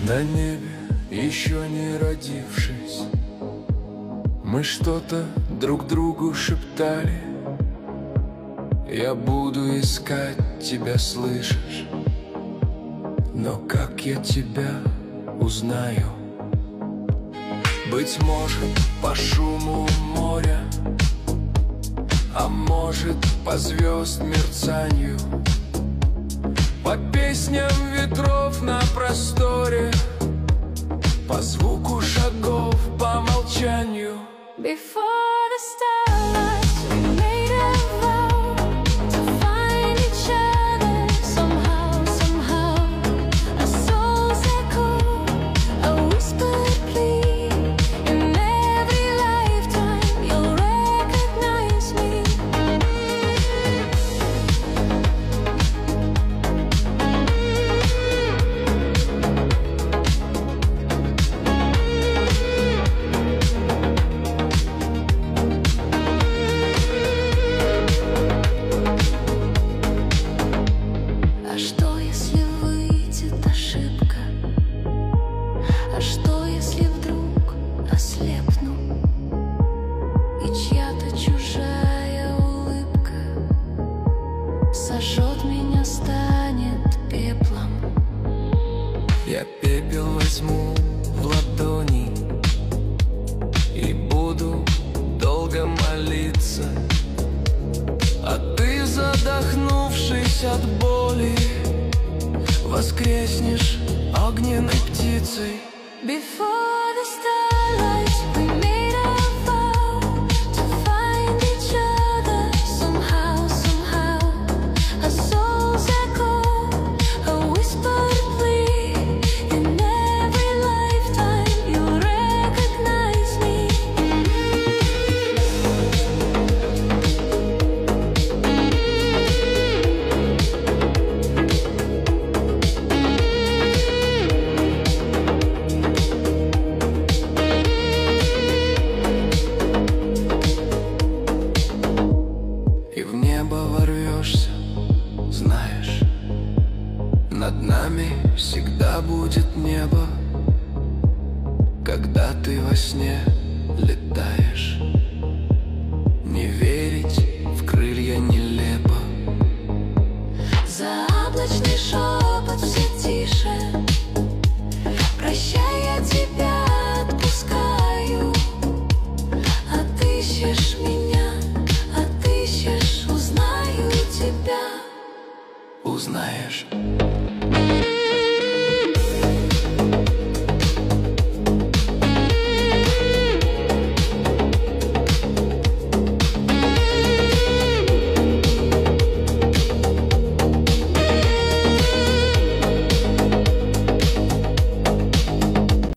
На небе, еще не родившись, мы что-то друг другу шептали. Я буду искать тебя, слышишь? Но как я тебя узнаю? Быть может, по шуму моря, а может, по звезд мерцанию, по песням ветров на просторе, по звуку шагов, по молчанию. Before the starlight, we made a vow to find each other somehow, somehow. Our souls echo a whispered plea. In every lifetime, you'll recognize me. А что, если выйдет ошибка? А что, если вдруг ослепну, и чья-то чужая улыбка сожжет меня, станет пеплом? Я пепел возьму в ладони и буду долго молиться, а ты, задохнувшись от боли, воскреснешь огненной птицей. Before the starlight, we made a vow to find each other somehow, somehow. Our souls echo a whispered plea. In every lifetime, you'll recognize me. И в небо ворвешься, знаешь, над нами всегда будет небо, когда ты во сне летаешь. Не верить в крылья нелепо. Заоблачный шепот все тише. Прощай, я тебя отпускаю, отыщешь меня.